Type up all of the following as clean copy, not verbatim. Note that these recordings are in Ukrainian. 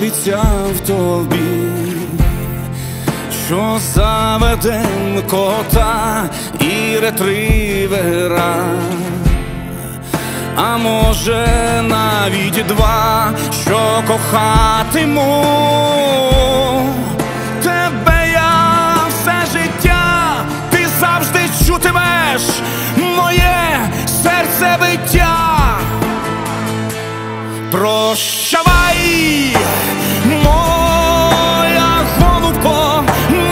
обіцяв тобі, що заведем кота і ретривера, а може навіть два, що кохатиму тебе я все життя. Ти завжди чутимеш моє серцебиття. Прощавай, моя голубко,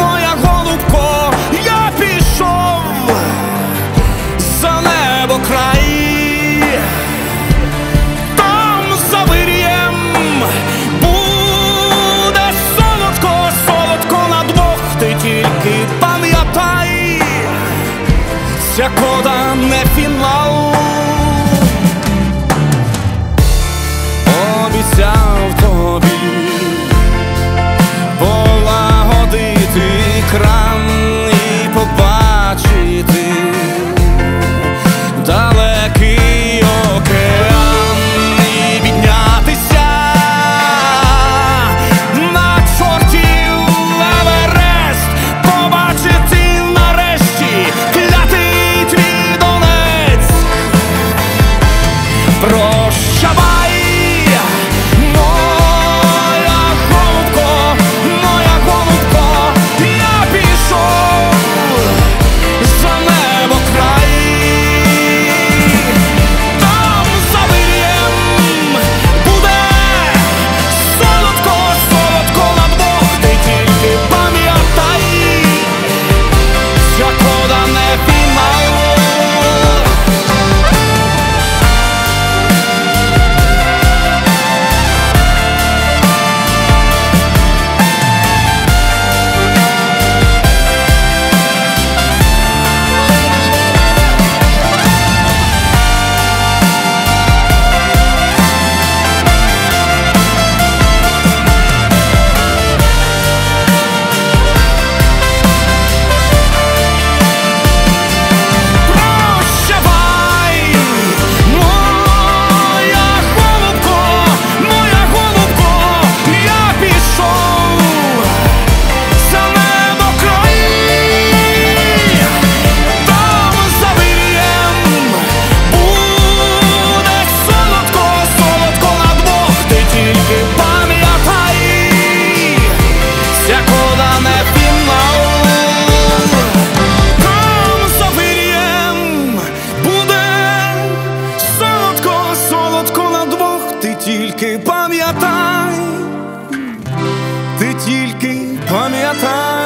я пішов за небо край. Там за вир'єм буде солодко, солодко на двох. Ти тільки пам'ятай, ця кода не фінал. Обіцяв тобі полагодити кран і побачити далекий океан і піднятися на чортів Еверест, побачити нарешті клятий твій Донець. Прощавай, тільки пам'ятай, ти тільки пам'ятай.